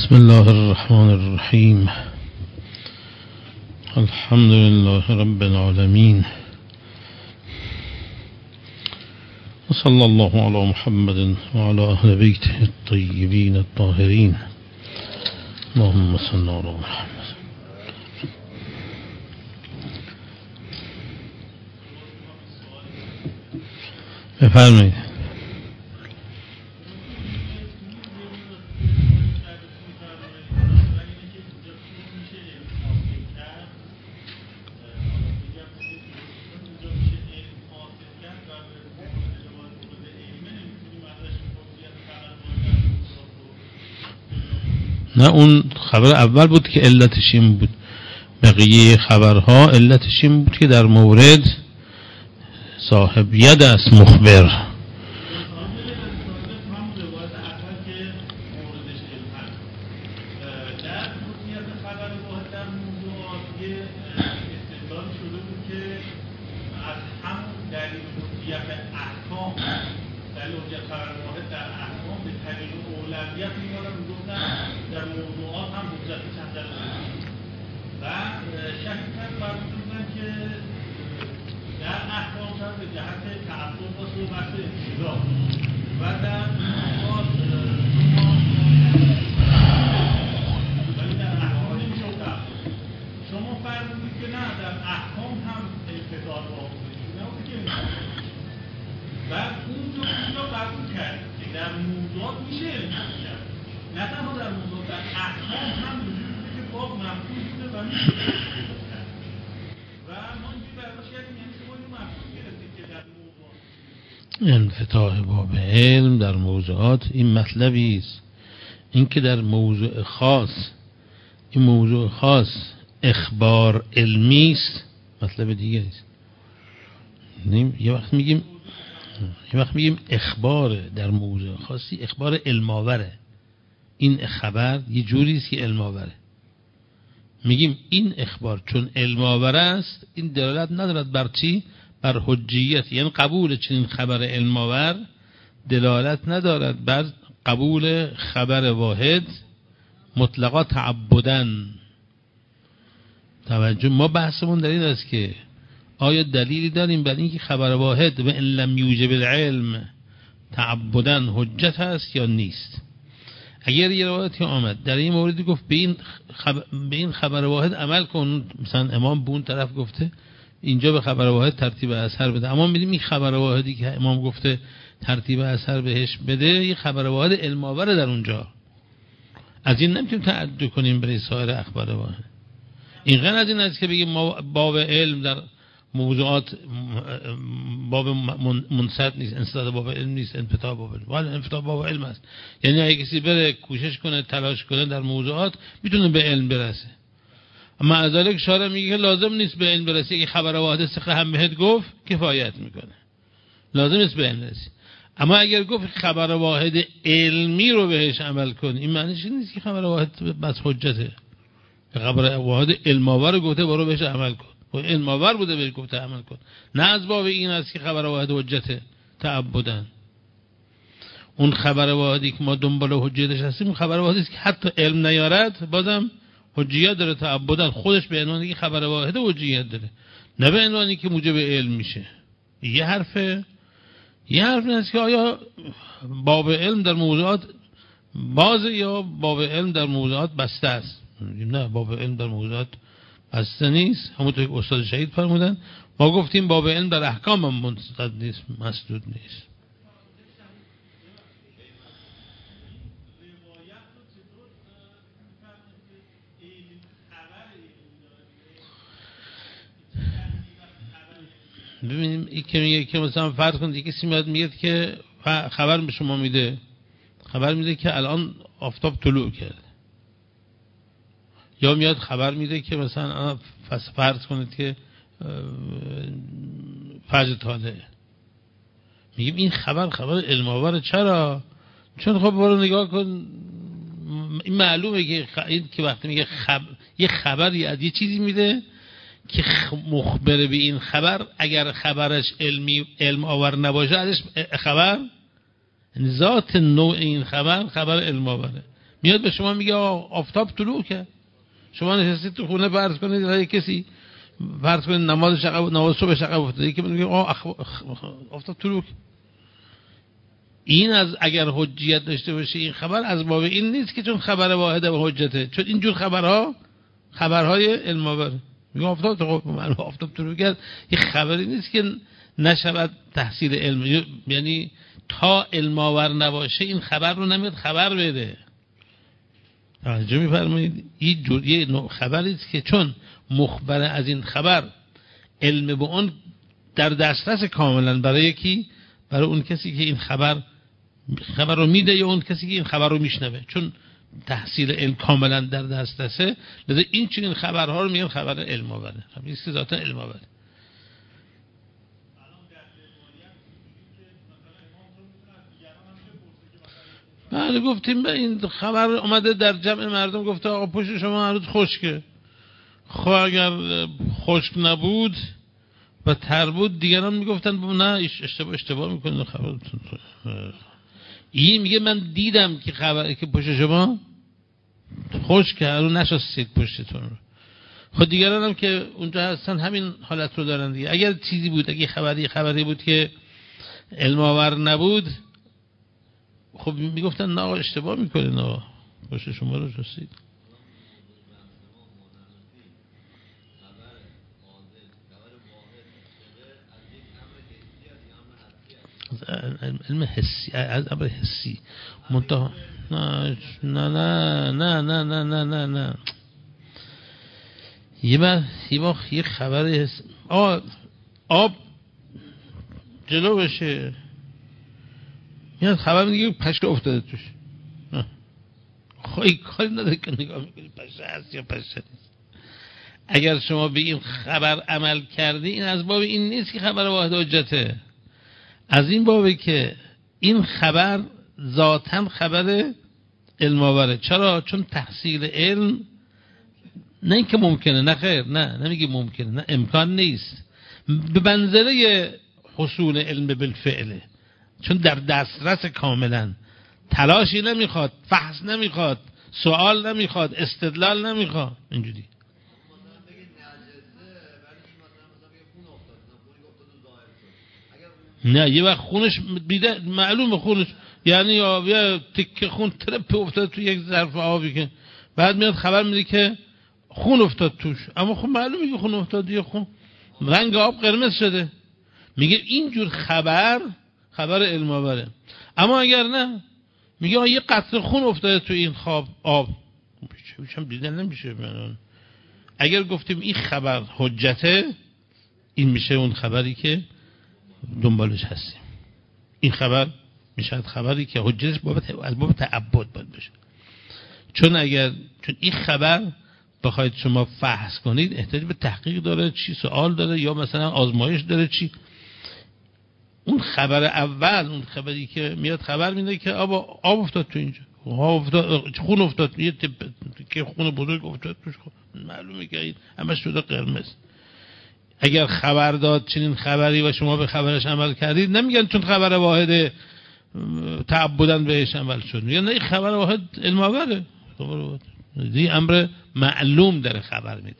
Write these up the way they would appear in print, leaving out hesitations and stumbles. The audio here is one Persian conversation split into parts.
بسم الله الرحمن الرحیم. الحمد لله رب العالمین و صلی الله علی محمد و علی اهل بیته الطیبین الطاهرین. اللهم صل علی محمد. بفرمایید. نه، اون خبر اول بود که علتش این بود. بقیه خبرها علتش این بود که در مورد صاحب ید است مخبر. انفتاح باب علم در موضوعات این مطلبی است. این که در موضوع خاص، این موضوع خاص اخبار علمی است، مطلب دیگه است. یه وقت میگیم اخبار در موضوع خاصی اخبار علماوره. این خبر یه جوری است که علماوره. میگیم این اخبار چون علماوره است، این دلالت ندارد بر چی؟ بر حجیت، یعنی قبول چنین خبر علماور دلالت ندارد بر قبول خبر واحد مطلقا تعبدن. توجه، ما بحثمون در این است که آیا دلیلی داریم بر اینکه خبر واحد و ان لم یوجب العلم تعبدن حجت هست یا نیست؟ اگر یه روایتی آمد در این موردی گفت به این خبر واحد عمل کن، مثلا امام به اون طرف گفته اینجا به خبر واحد ترتیب اثر بده، اما می‌بینیم این خبر واحدی که امام گفته ترتیب اثر بهش بده، این خبر واحد علم‌آور در اونجا. از این نمیتونیم تعجب کنیم برای سایر اخبار واحد. این غیر از این است که بگیم ما باب علم در موضوعات باب منصد نیست، انصداد باب علم نیست، انفتاح باب علم. ولی انفتاح باب علم است، یعنی اگه کسی بره کوشش کنه تلاش کنه در موضوعات میتونه به علم برسه. اما از ذالک شارع میگه که لازم نیست به علم برسی. اگه خبر واحد ثقه هم بهت گفت کفایت میکنه، لازم نیست به علم برسی. اما اگر گفت خبر واحد علمی رو بهش عمل کن، این معنیش نیست که خبر واحد بس حجته. خبر واحد علم‌آور گفته برو بهش عمل کن، و علم‌آور بوده بهش گفته عمل کن، نه از باب این است که خبر واحد حجته تعبدن. اون خبر واحدی که ما دنبال حجتش هستیم خبر واحدی است که حتی علم نیارد بازم حجیت داره تعبدن. خودش به عنوانی که خبر واحد حجیت داره، نه به عنوانی که موجب علم میشه. یه حرف نیست که آیا باب علم در موضوعات بازه یا باب علم در موضوعات بسته است. نه، باب علم در موضوعات بسته نیست. همونطور که استاد شهید فرمودن، ما گفتیم باب علم در احکام هم منصد نیست، مسدود نیست. ببینیم این که میگه که مثلا فرض کنید کسی میاد میگه که خبر به شما میده، خبر میده که الان آفتاب طلوع کرد، یا میاد خبر میده که مثلا فرض کنید که فجر طالعه. میگیم این خبر علم‌آور. چرا؟ چون خب برو نگاه کن، این معلومه که این که وقتی میگه یه خبری از یه چیزی میده که مخبر به این خبر، اگر خبرش علم آور نباشه ازش خبر، ذات نوع این خبر علم آوره. میاد به شما میگه آفتاب طلوع کرد، شما نشستید تو خونه، فرض کنید یه کسی فرض کنید نماز صبح شب افتاده، که میگه آفتاب طلوع کرد. این از اگر حجیت داشته باشه این خبر، از باب این نیست که چون خبر واحده و حجته، چون اینجور خبرهای علم آوره. میگه آفتاب طلوع کرد، یه خبری نیست که نشود تحصیل علم، یعنی تا علم آور نباشه این خبر رو نمیاد خبر بده. توجه می‌فرمایید؟ یه نوع خبری است که چون مخبر از این خبر علم به اون در دسترس کاملا برای کی؟ برای اون کسی که این خبر رو میده یا اون کسی که این خبر رو میشنوه، چون تحصیل علم کاملا در دسترسه، لذا این چنین خبرها رو میگن خبر علم آوره. خب این ذاتا علم آوره. بله گفتیم به این خبر اومده در جمع مردم، گفته آقا پشت شما هنوز خشکه. خب اگر خشک نبود و تر بود دیگران میگفتن نه اشتباه میکنید خبرتون. این میگه من دیدم که خبر که پشت شما خشکه، هنوز نشستید پشتتون رو. خب دیگران هم که اونجا هستن همین حالت رو دارن دیگه. اگر چیزی بود، اگه خبری بود که علم آور نبود، خب میگفتن نه آقا اشتباه میکنید، آقا پشت شما رو رسید. علم حسی، از امر حسی منتها نه نه نه نه نه نه نه نه نه یه خبر آب جلو بشه، میاد خبر میگه پشه افتاده توش، خواهی کاری نداره که نگاه میکنی پشه هست یا پشه نیست. اگر شما به این خبر عمل کردی، این از باب این نیست که خبر واحد حجته، از این بابه که این خبر ذاتاً خبر علم آوره. چرا؟ چون تحصیل علم نه اینکه ممکنه، نه خیر، نه نمیگه ممکنه، نه امکان نیست، به منزله حصول علم بالفعله، چون در دسترس کاملا، تلاشی نمیخواد، فحص نمیخواد، سوال نمیخواد، استدلال نمیخواد. اینجوری نه یه وقت خونش بیده معلومه خونش، یعنی یه تکه خون ترپ افتاد تو یک ظرف آبی، که بعد میاد خبر میده که خون افتاد توش، اما خب معلومه که خون افتاد، یه خون رنگ آب قرمز شده، میگه اینجور خبر علم آوره. اما اگر نه میگه یه قطره خون افتاده تو این خواب آب، هم دیدن نمیشه. اگر گفتیم این خبر حجته، این میشه اون خبری که دنبالش هستیم. این خبر میشه خبری که حجتش از باب تعبد باید بشه، چون این خبر بخواید شما فحص کنید احتیاج به تحقیق داره، چی سوال داره یا مثلا آزمایش داره، چی. اون خبر اول، اون خبری که میاد خبر میده که آب افتاد تو اینجا، خون افتاد، یه که خون بزرگ افتاد توش، معلومه که این همش شده قرمز. اگر خبر داد چنین خبری و شما به خبرش عمل کردید، نمیگن چون خبر واحد تعبدن بهش عمل شد، میگن نه خبر واحد علم آوره، این امر معلوم داره خبر میده،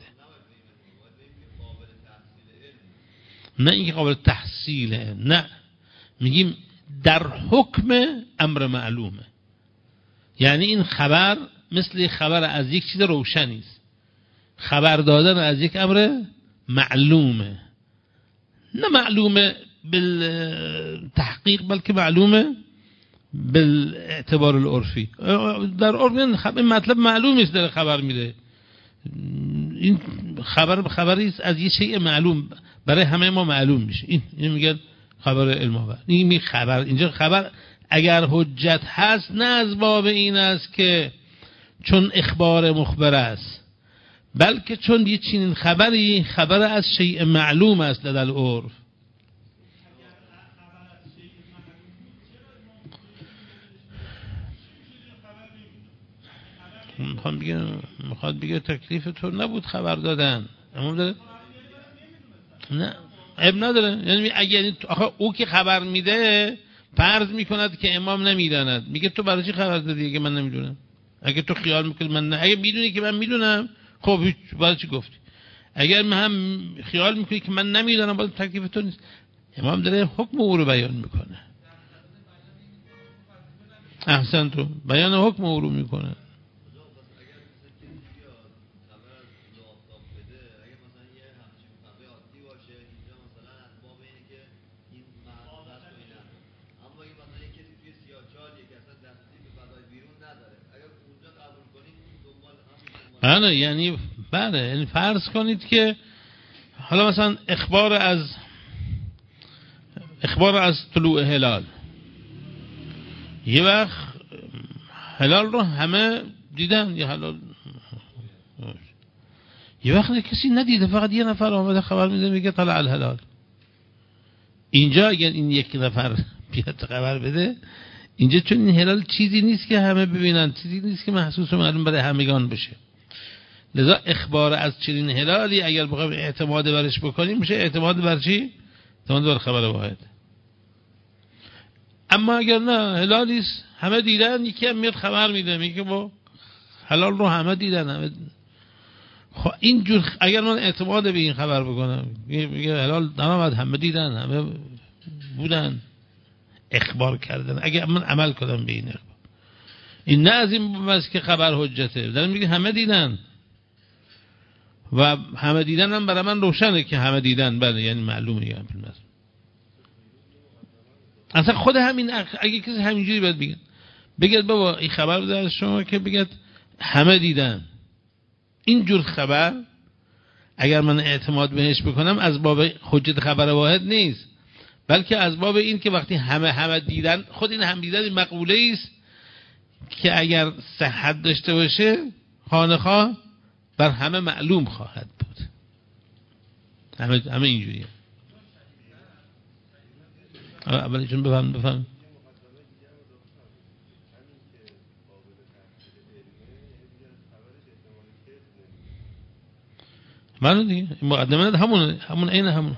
نه اینکه قابل تحصیله، نه میگیم در حکم امر معلومه. یعنی این خبر مثل خبر از یک چیز روشنی است، خبر دادن از یک امر معلومه، نه معلومه بالتحقیق بلکه معلومه بالاعتبار العرفی. در عرف این مطلب معلومی است داره خبر میده، این خبری است از یه شیء معلوم، برای همه ما معلوم میشه، این میگن خبر علم آور. این خبر، اینجا خبر اگر حجت هست نه از باب این است که چون اخبار مخبر است، بلکه چون یه چنین خبری خبر از شیء معلوم است لدى العرف. میخواد بگه تکلیف تو نبود خبر دادن، اما داره نه اب نداره. یعنی اگر او که خبر میده فرض میکند که امام نمیداند، میگه تو برای چی خبر دادی اگه من نمیدونم؟ اگه تو خیال میکنی من نه، اگه میدونی که من میدونم خب هیچ باید چی گفتی. اگر من هم خیال میکنی که من نمیدونم باید تکلیف تو نیست. امام داره حکم او رو بیان میکنه. احسن تو بیان حکم او رو میکنه. بله یعنی بله یعنی فرض کنید که حالا مثلا اخبار از طلوع هلال، یه وقت هلال رو همه دیدن، یه وقت کسی ندیده، فقط یه نفر آمده خبر میده میگه طلع الهلال. اینجا اگر این یک نفر بیاد خبر بده، اینجا چون این هلال چیزی نیست که همه ببینن، چیزی نیست که محسوس و معلوم برای همگان بشه، لذا اخبار از چنین هلالی اگر بخوایم اعتماد برش بکنیم میشه اعتماد بر چی؟ اعتماد بر خبر واحد. اما اگر نه هلالیست همه دیدن، یکی هم میاد خبر میده میگه با هلال رو همه دیدن همه. خب اینجور اگر من اعتماد به این خبر بکنم میگه هلال درآمد همه دیدن همه بودن اخبار کردن، اگر من عمل کنم به این اخبار، این نه از این بس که خبر حجته، دارم میگه همه دیدن و همه دیدن هم برای من روشنه که همه دیدن، بله یعنی معلومه یه همین مثلا. اصلا خود همین اگه کسی همینجوری باید بگید بابا این خبر بده از شما که بگید همه دیدن، اینجور خبر اگر من اعتماد بهش بکنم از باب حجت خبر واحد نیست، بلکه از باب این که وقتی همه دیدن، خود این هم دیدن مقوله است که اگر صحت داشته باشه خانه‌خواه بر همه معلوم خواهد بود. همه اینجوریه. اولیشون بفهم معنی دیگه مقدمه همون عین همون.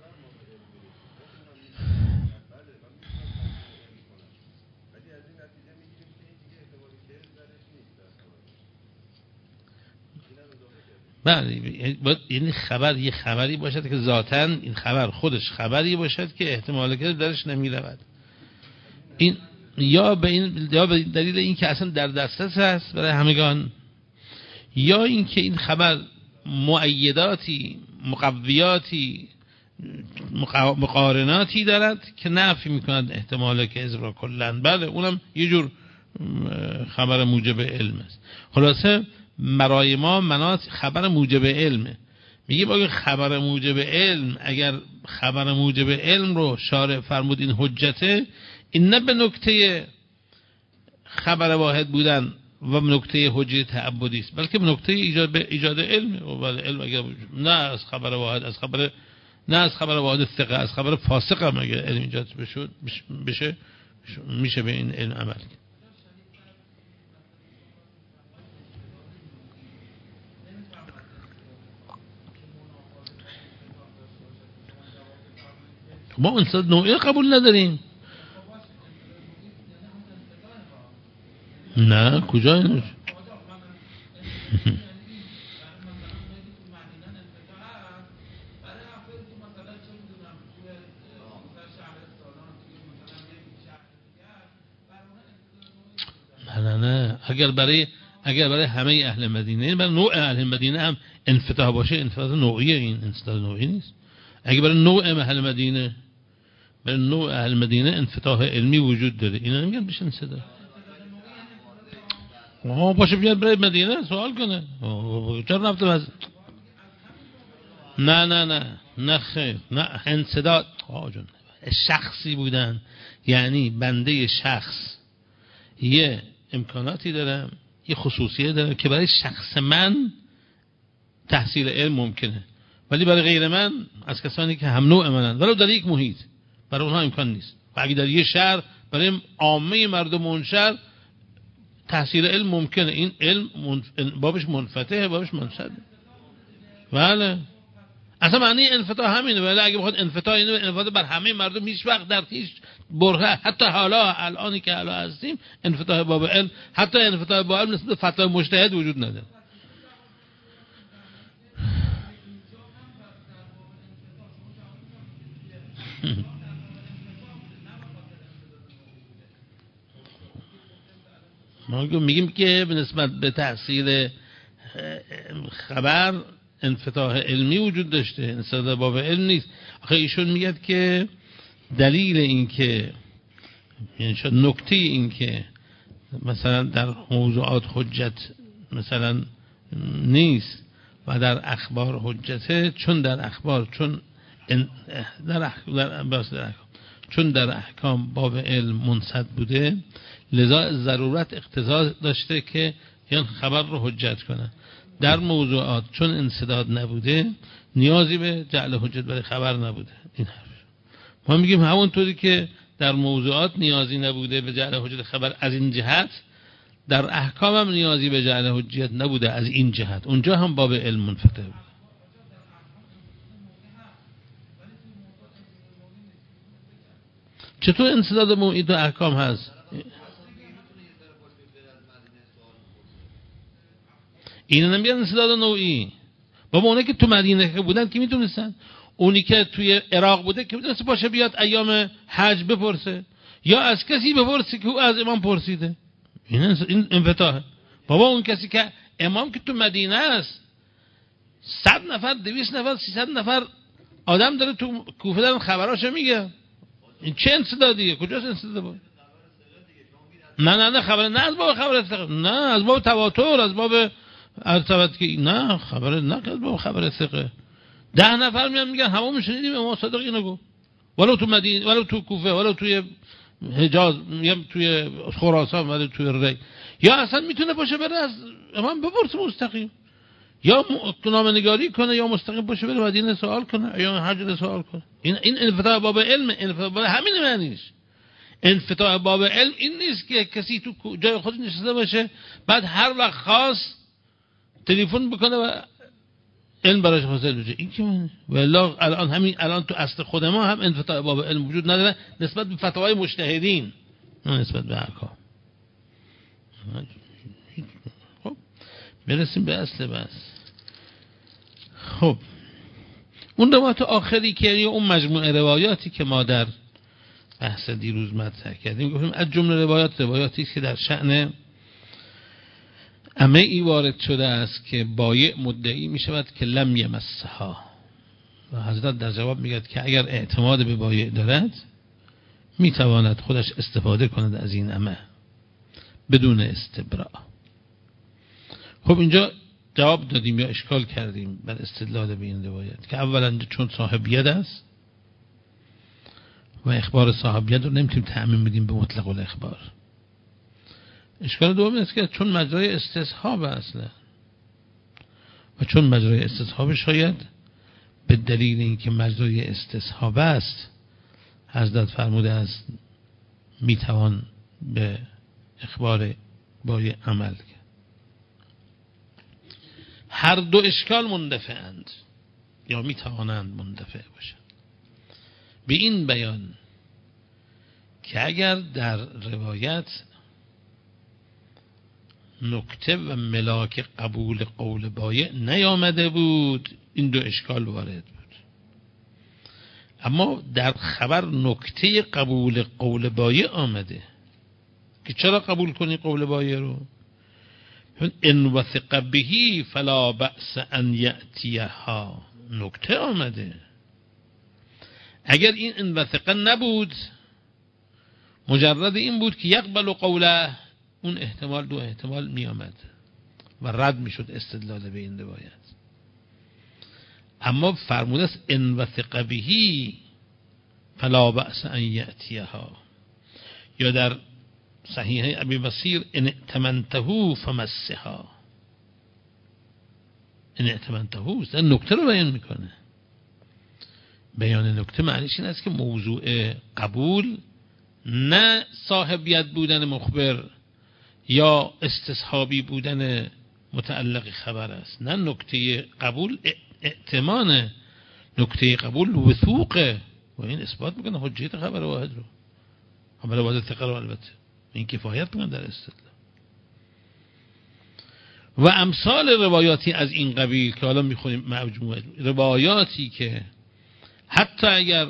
بله یعنی خبر یه خبری باشد که ذاتاً این خبر خودش خبری باشد که احتمال که درش نمی رود، این یا به دلیل این که اصلا در دسترس هست برای همگان، یا این که این خبر مؤیداتی مقویاتی مقارناتی دارد که نفی میکند احتمال کذب را کلاً. بله اونم یه جور خبر موجب علم است. خلاصه برای ما مناط خبر موجب علمه. میگیم اگه خبر موجب علم، اگر خبر موجب علم رو شارع فرمود این حجته، این نه به نکته خبر واحد بودن و نکته حجت تعبدی است، بلکه به نکته ایجاد علم. و علم اگر نه از خبر واحد، نه از خبر واحد ثقه، از خبر فاسق هم اگر علم ایجاد بشه میشه به این علم عمل. ما انصد نوعی قبول نداریم. نه کجا اینش نه اگر برای همه اهل مدینه، برای نوع اهل مدینه هم انفتاح باشه، انفتاح نوعیه، این انفتاح نوعی نیست. اگر برای نوع اهل مدینه، برای نوع اهل مدینه انفتاح علمی وجود داره، اینا نمیگن بشن صدا باشه بیاد برای مدینه سوال کنه چرا رفته از نه خیر، نه انسداد شخصی بودن، یعنی بنده شخص یه امکاناتی دارم، یه خصوصیه دارم که برای شخص من تحصیل علم ممکنه، ولی برای غیر من از کسانی که هم نوع منن ولو در یک محیط برای اونها امکان نیست. و اگه در یه شهر برای عامه مردم اون شهر تحصیل علم ممکنه، این علم بابش منفتحه، بابش منصده. بله اصلا معنی انفتاح همینه. ولی اگه بخواد انفتاح اینو انفتاح بر همه مردم هیچ وقت در هیچ برهه، حتی حالا الانی که حالا هستیم انفتاح باب علم، حتی انفتاح باب علم نسبت فتوای مجتهد وجود نداره. ما میگیم که به نسبت به تحصیل خبر انفتاح علمی وجود داشته، نسبت باب علم نیست. آخه ایشون میگه که دلیل این که یعنی شد نکته این که مثلا در موضوعات حجت مثلا نیست و در اخبار حجته، چون در اخبار چون در احکام باب علم منصد بوده، لذا ضرورت اقتضا داشته که یعنی خبر رو حجت کنه. در موضوعات چون انسداد نبوده، نیازی به جعل حجت برای خبر نبوده. این حرف ما میگیم همونطوری که در موضوعات نیازی نبوده به جعل حجت خبر از این جهت، در احکام هم نیازی به جعل حجت نبوده از این جهت. اونجا هم باب علم منفتح بود. چطور انسداد موعی تو احکام هست؟ اینو نمیگن انسداد نوعی. بابا اونه که تو مدینه که بودن که میتونستن، اونی که توی عراق بوده که میتونست باشه بیاد ایام حج بپرسه، یا از کسی بپرسه که او از امام پرسیده. این انفتاحه. بابا اون کسی که امام که تو مدینه است، 100 نفر 200 نفر 300 نفر آدم داره تو کوفه دارن خبراشو میگه. این چه انسدادیه؟ کجاست انسداد بود؟ نه خبر، نه از باب خبر، نه از باب تواتر، از باب ارتباط که نه خبر، نه از باب خبر ثقه. 10 نفر میان میگن همون شنیدیم امام صادق اینو گفت، ولو تو مدینه، ولو تو کوفه، ولو توی حجاز، میگم توی خراسان، ولو توی ری، یا اصلا میتونه باشه بره از امام بپرسه مستقیم، یا نامه‌نگاری کنه، یا مستقیم باشه بره مدینه سوال کنه، یا حج سوال کنه. این انفتاح باب علم، انفتاح باب همین معنیش. انفتاح باب علم این نیست که کسی تو جای خودش نشسته باشه بعد هر وقت خواست تلفن بکنه و علم براش حاصل بشه. این که من والله الان تو اصل خود ما هم انفتاح باب علم وجود نداره نسبت به فتاوای مجتهدین، نه نسبت به احکام. خب برسیم به اصل بس. خب اون روایت آخری که اون مجموعه روایاتی که ما در بحث دیروز مطرح کردیم، گفتیم از جمله روایاتی که در شأن امه‌ای وارد شده است که بایع مدعی می شود که لم یمسها، و حضرت در جواب میگه که اگر اعتماد به بایع دارد می تواند خودش استفاده کند از این امه بدون استبراء. خب اینجا جواب دادیم یا اشکال کردیم بر استدلال به این روایت که اولا چون صاحب ید است و اخبار صاحب ید رو نمیتونیم تعمیم بدیم به مطلق الاخبار. اشکال دوم است که چون مجرای استصحاب اصلا، و چون مجرای استصحاب شاید به دلیل اینکه مجرای استصحاب است حضرت فرموده است میتوان به اخبار بایع عمل کرد. هر دو اشکال مندفعند یا میتوانند مندفع باشند. به این بیان که اگر در روایت نکته و ملاک قبول قول بایع نیامده بود، این دو اشکال وارد بود. اما در خبر نکته قبول قول بایع آمده که چرا قبول کنی قول بایع رو؟ ان وثق به فلا بأس ان یأتیها، نکته آمده. اگر این ان وثق نبود، مجرد این بود که یقبل قوله، اون احتمال دو احتمال می آمد و رد می شد استدلال به این روایت. اما فرموده است ان وثق به فلا بأس ان یأتیها، یا در صحیح ابی بصیر ان ائتمنته فمسها. ان ائتمنته نکته رو بیان میکنه. بیان نکته معنیش این است که موضوع قبول نه صاحبیت بودن مخبر یا استصحابی بودن متعلق خبر است، نه نکته قبول ائتمانه. نکته قبول وثوقه و این اثبات میکنه حجیت خبر واحد رو. خبر واحد ثقه رو البته این کفایت میکنه در استدلال. و امثال روایاتی از این قبیل که حالا میخونیم مجموعه روایاتی که حتی اگر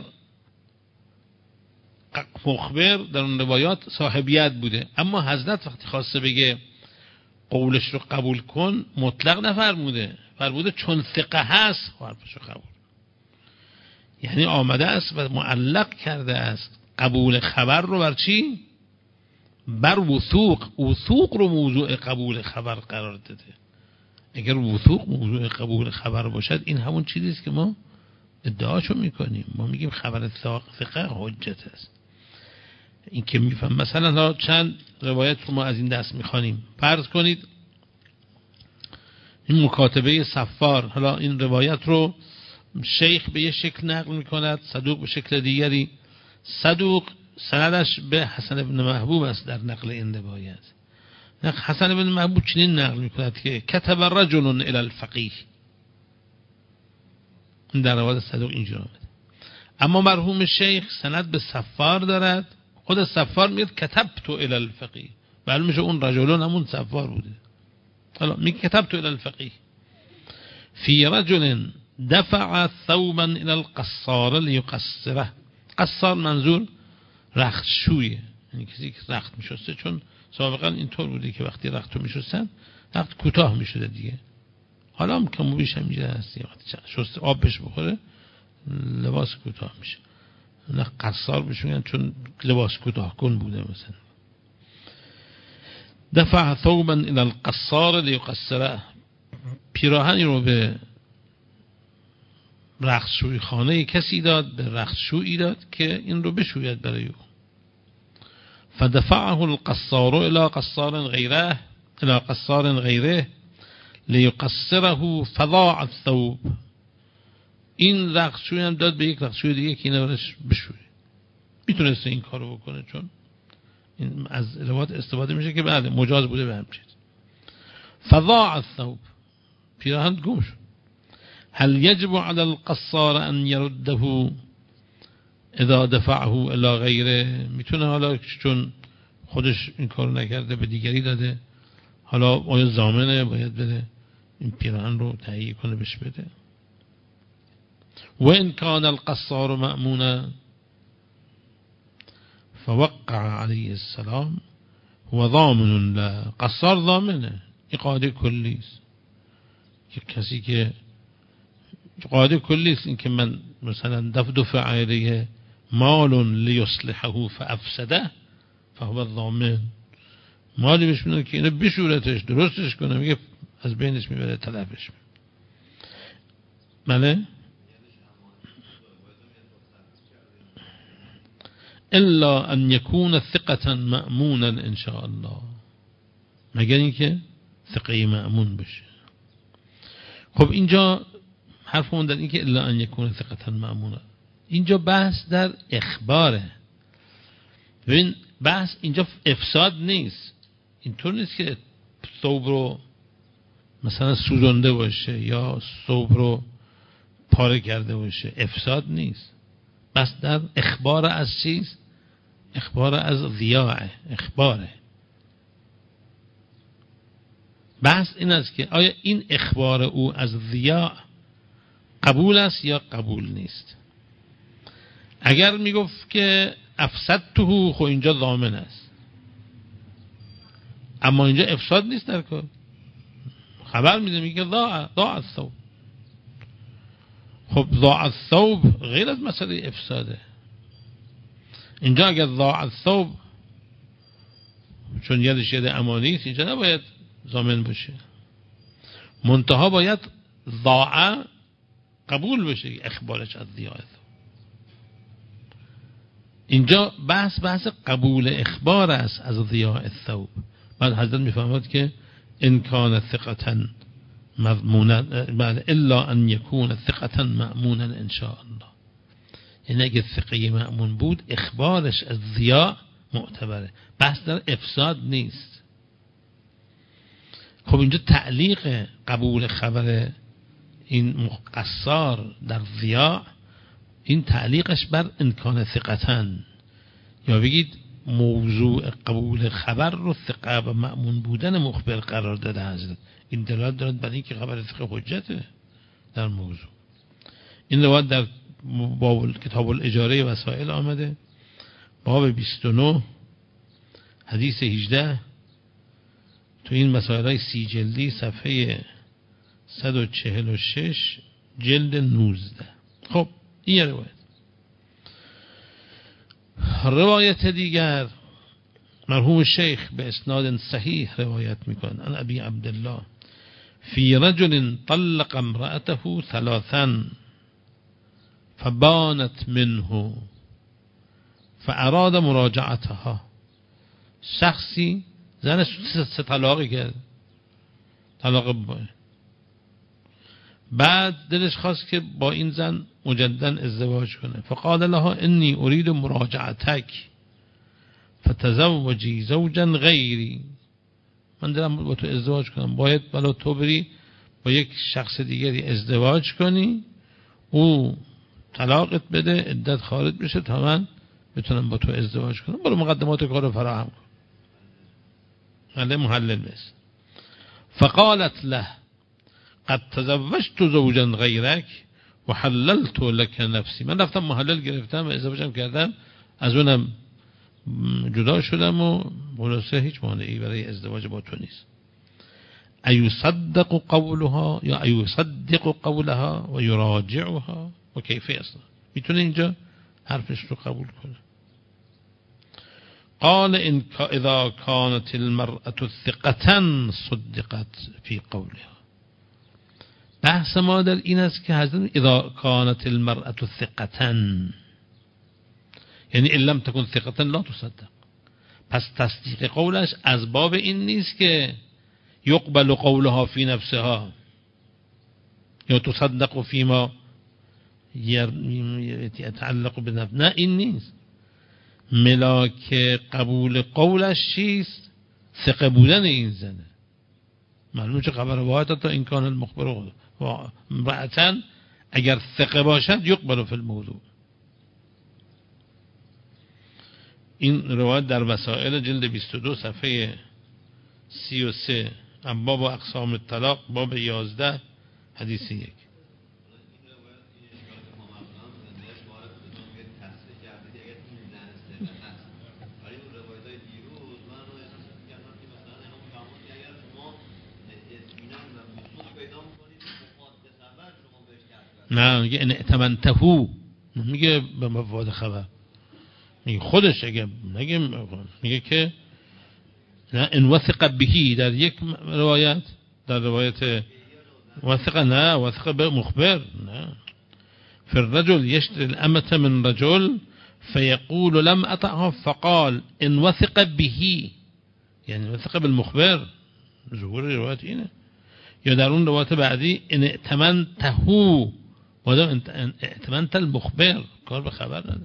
مخبر در اون روایات صاحبیت بوده اما حضرت وقتی خواسته بگه قولش رو قبول کن مطلق نفرموده، فرموده چون ثقه هست حرفش رو قبول. یعنی آمده است و معلق کرده است قبول خبر رو بر چی؟ بر وثوق. وثوق رو موضوع قبول خبر قرار داده. اگر وثوق موضوع قبول خبر باشد این همون چیزی است که ما ادعاشو میکنیم. ما میگیم خبر ثقه حجت است. این که میفهم مثلا چند روایت رو ما از این دست میخوانیم. فرض کنید این مکاتبه صفار، حالا این روایت رو شیخ به یه شکل نقل میکند، صدوق به شکل دیگری. صدوق سندش به حسن بن محبوب است در نقل این روایت. حسن بن محبوب چنین نقل میکند که کتب رجل الی الفقیه، در روایت صدوق اینجوری آمده. اما مرحوم شیخ سند به صفار دارد، خود صفار میگه کتبت الی الفقیه، معلوم میشه اون رجلون همون صفار بوده. حالا میگه کتبت الی الفقیه فی رجل دفع ثوبا الی القصار لیقصره. قصار منظور رختشویه، یعنی کسی که رخت میشسته، چون سابقا اینطور بوده که وقتی رخت رو میشستن رخت کوتاه میشده دیگه. حالا هم کم و بیش همینجوری هست، شسته آب بهش بخوره لباس کوتاه میشه. نه قصار بهش میگن چون لباس کوتاه کن بوده. مثلا دفع ثوبا الى القصار لیقصره، پیراهنی رو به رختشوی خانه کسی داد، به رختشویی داد که این رو بشوید برای او. فدفعه القصار الى قصار غیره لیقصره فضاع الثوب. این رختشوی هم داد به یک رختشوی دیگه که اینو برش بشویه. میتونست این کارو بکنه چون این از روایت استفاده میشه که بعد مجاز بوده به همچین. فضاع الثوب، پیراهن گم شد. هل يجب على القصار ان يرده اذا دفعه الى غیره؟ میتونه حالا چون خودش این کارو نکرده به دیگری داده، حالا آیا ضامنه باید بده این پیراهن رو تهیه کنه بهش بده؟ و ان كان القصار مأمونا فوقع علیه السلام هو ضامن له. قصار ضامنه، این قاعده کلی است که کسی که قاعده کلی است این که من مثلا دفع علیه مال لیصلحه فافسده فهو الضامن. مالی بهش میدن که اینو بشورتش درستش کنه، میگه از بینش میبره تلفش. بله الا ان يكون ثقة مأمونا ان شاء الله، مگر اینکه ثقه مأمون بشه. خب اینجا حرفمون در این که الا ان يكون ثقة مأمونا، اینجا بحث در اخباره. ببین بحث اینجا افساد نیست. اینطور نیست که ثوب رو مثلا سوزنده باشه یا ثوب رو پاره کرده باشه، افساد نیست. بس در اخبار از چیز؟ اخبار از ضیاع، اخباره. بحث این است که آیا این اخبار او از ضیاع قبول است یا قبول نیست. اگر میگفت که افسدته، خب اینجا ضامن است، اما اینجا افساد نیست در کار. خبر میده میگه ضاع الثوب. خب ضاع الثوب غیر از مسئله افساده. اینجا اگر ضاع الثوب چون یادش ید امانی است، اینجا نباید ضامن باشه. منتها باید ضاع قبول بشه اخبارش از ضیاع الثوب. اینجا بحث قبول اخبار است از ضیاع الثوب. بعد حضرت میفهمد که ان کان ثقة مضمونا الا ان يكون ثقة مأمونا ان شاء الله. یعنی اگه ثقه مأمون بود اخبارش از ضیاع معتبره. بحث در افساد نیست. خب اینجا تعلیق قبول خبر این قصار در ضیاء این تعلیقش بر امکان ثقتن، یا بگید موضوع قبول خبر رو ثقه و مأمون بودن مخبر قرار داده حضرت. این دلالت دارد بر اینکه خبر ثقه حجته در موضوع. این روایت در باب کتاب الاجاره وسائل آمده، باب 29 حدیث 18 تو این مسائل های 30 جلدی صفحه 146 جلد 19. خب این روایت دیگر مرحوم شیخ به اسناد صحیح روایت میکنه عن ابی عبدالله فی رجل طلق امرأته 3 فبانت منه فاراد مراجعتها. شخصی زنش 3 طلاقی کرد، طلاق بعد دلش خواست که با این زن مجددا ازدواج کنه. فقال لها انی اريد مراجعتک فتزوجی زوجا غیری، من دلم با تو ازدواج کنم، باید بلا تو بری با یک شخص دیگری ازدواج کنی، او طلاقت بده، عدت خارج بشه تا من بتونم با تو ازدواج کنم، برو مقدمات کار رو فراهم کن. علی محلل بس. فقالت له قد تزوجت زوجا غیرک و حللت لك نفسی، من رفتم محلل گرفتم و ازدواجم کردم، از اونم جدا شدم و خلاصه هیچ مانعی برای ازدواج با تو نیست. ایصدق قولها یا ایصدق قولها و یراجعها و کیف اصلا، میتونه اینجا حرفش رو قبول کنه. قال ان اذا كانت المرأة ثقة صدقت في قولها. بحث ما در این است که حضرت اذا كانت المرأة ثقة، یعنی ان لم تكن ثقة لا تصدق، پس تصدیق قولش از باب این نیست که یقبل قولها فی نفسها یا تصدق فیما یتعلق بنفس، نه این نیست. ملاک قبول قولش چیست؟ ثقه بودن این زنه. معلومه چه خبر واحد تا این کان المخبر امرأة اگر ثقه باشد یقبل فی الموضوع. این روایت در وسائل جلد 22 صفحه 33 باب اقسام الطلاق باب 11 حدیث 1. نه میگه ان ائتمنته، میگه به مفاد خبر، میگه خودش اگه میگه که نه ان وثق به، در یک روایت در روایت وثق، نه وثق به مخبر، نه فی الرجل یشتری الامة من رجل فیقول لم اطعها فقال ان وثق به، یعنی وثق بالمخبر، ظهور روایت اینه. یا در اون روایت بعدی ان ائتمنته و ان ائتمنت المخبر، کار به خبر نداره.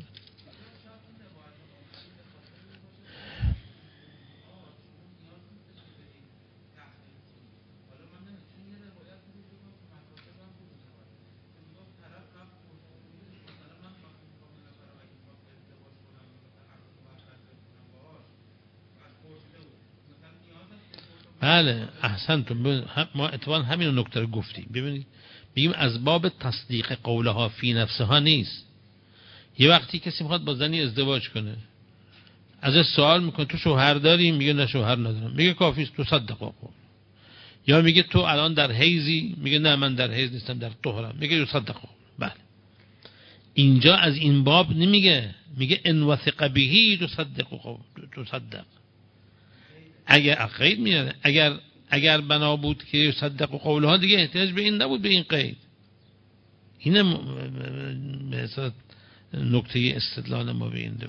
بله احسنتم، ما اتفاقا همین نکته رو گفتیم. ببینید میگیم از باب تصدیق قولها فی نفسها نیست. یه وقتی کسی میخواد با زنی ازدواج کنه، ازش سوال میکنه تو شوهر داری؟ میگه نه شوهر ندارم، میگه کافی است تو صدق قول. یا میگه تو الان در حیضی؟ میگه نه من در حیض نیستم در طهرم، میگه تو صدق قول. بله اینجا از این باب نمیگه، میگه ان وثق به تو صدق قول، تو صدق. اگر قید میاره، اگر بنا بود که صدق قولها دیگه احتیاج به این نبود، به این قید. اینه مثلا نکته استدلال ما به این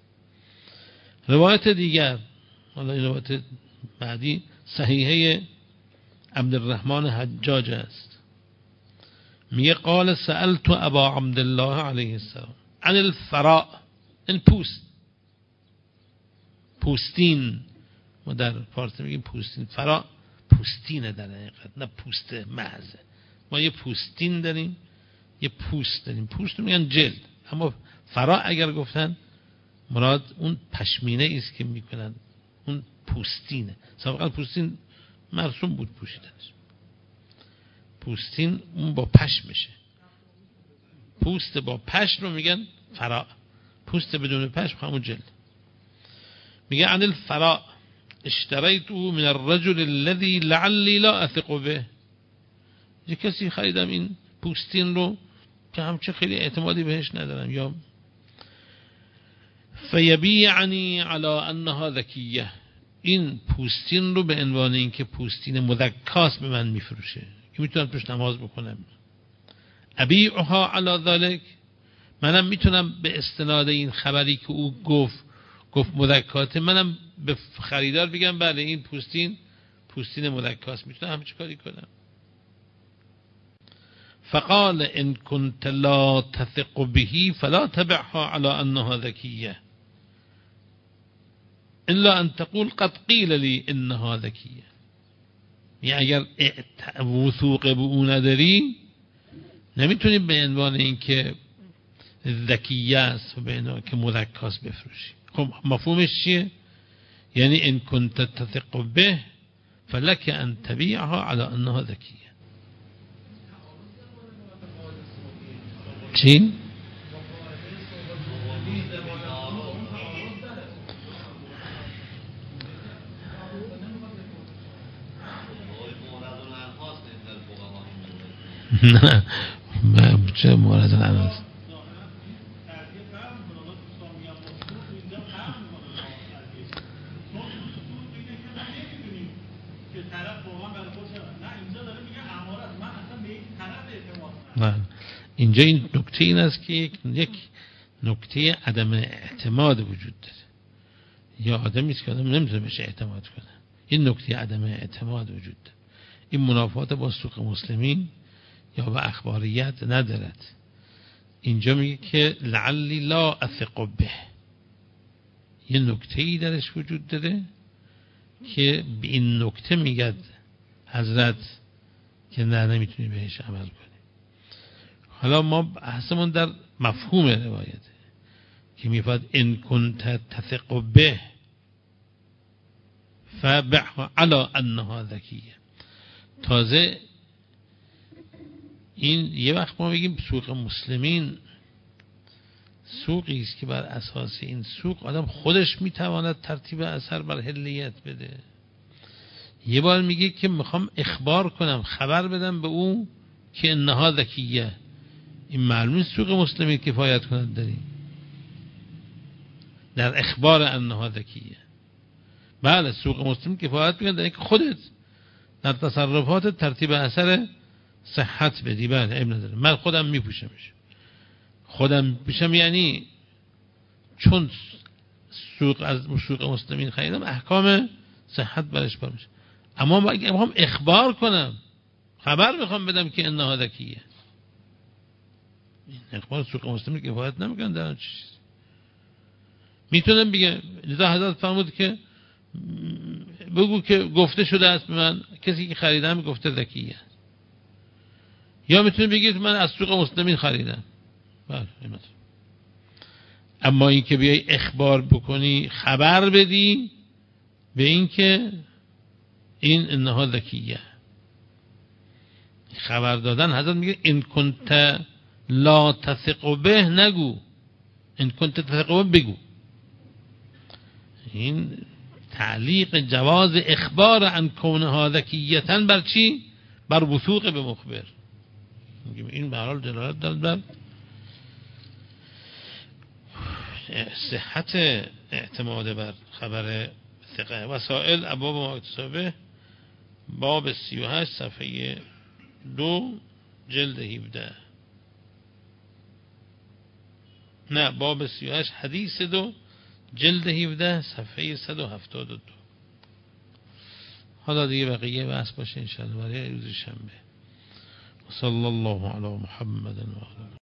روایت دیگر. حالا این روایت بعدی صحیحه عبدالرحمن حجاج است. میگه قال سألت ابا عبدالله علیه السلام عن الفراء، این پوستین، ما در فارسی میگیم پوستین، فرا پوستینه در حقیقت، نه پوست محض، ما یه پوستین داریم، یه پوست داریم. پوست رو میگن جلد، اما فرا اگر گفتن مراد اون پشمینه است که میکنن، اون پوستینه. سابقا پوستین مرسوم بود پوشیدنش، پوستین اون با پشمشه. پوست با پشم رو میگن فرا، پوست بدون پشم همون جلد. میگه عن الفراء اشتریته من الرجل الذي لعلی لا اثق به. یه کسی خریدم این پوستین رو که همچه خیلی اعتمادی بهش ندارم، یا فیبیعنی علی انها ذکیه، این پوستین رو به عنوان این که پوستین مذکاست به من میفروشه که میتونم توش نماز بکنم. ابیعها علی ذلک، منم میتونم به استناد این خبری که او گفت مذکاته، منم به خریدار بگم بله این پوستین مذکاست، میتونم همچه کاری کنم. فقال ان كنت لا تثق به فلا تبعها على انها ذكيه الا ان تقول قد قيل لي انها ذكيه. یعنی اگر وثوق به اون نداری نمیتونی به عنوان این که ذکیه است و به عنوان که مذکاست بفروشی. خب مفهومش چیه؟ یعنی ان كنت تثق به فلك ان تبيعها على انها ذكيه. چی؟ نه چه مورد الاناس؟ نه اینجا این نکته این است که یک نکته عدم اعتماد وجود داره، یا آدمی است که آدم نمیتونه بهش اعتماد کنه. این نکته عدم اعتماد وجود داره. این منافات با سوق مسلمین یا با اخباریت ندارد. اینجا میگه که لعلی لا اثق به، یه نکته ای درش وجود داره که به این نکته میگه حضرت که نه نمیتونی بهش عمل کنی. حالا ما بحثمون در مفهوم روایته که میفاد ان كنت تثق به فبعها على انها ذکیه. تازه این یه وقت ما بگیم سوق مسلمین سوقی است که بر اساس این سوق آدم خودش میتواند ترتیب اثر بر حلیت بده. یه بار میگه که میخوام اخبار کنم، خبر بدم به او که انها ذکیه. این معلوم سوق مسلمین کفایت کند داریم در اخبار انها ذکیه. بله سوق مسلمین کفایت میکنه در اینکه خودت در تصرفات ترتیب اثر صحت بدی. بله عیب نداره، من خودم میپوشمش، خودم میپوشم، یعنی چون از سوق مسلمین خریدم احکام صحت برش بار میشه. اما اگه میخوام اخبار کنم، خبر میخوام بدم که انها ذکیه، این اخبار سوق مسلمین کفایت نمیکنه در آن چیز. میتونم بگم لذا حضرت فرمود که بگو که گفته شده است به من کسی که خریدم گفته ذکیه، یا میتونی بگید من از سوق مسلمین خریدم. بله اما این که بیای اخبار بکنی، خبر بدی به این که این انها ذکیه، خبر دادن. حضرت میگه ان کنت لا تثق به نگو، ان کنت تثق به بگو. این تعلیق جواز اخبار عن کونها ذکیتا بر چی؟ بر وثوق به مخبر. این به هر حال دلالت دارد بر صحت اعتماد بر خبر ثقه. وسائل ابواب ما اکتسابه باب 38 صفحه 2 جلد 17. نه باب 38 حدیث 2 جلد 17 صفحه 172. حالا دیگه بقیه بحث باشه انشاءالله برای روز شنبه. صلی الله علی محمد و علی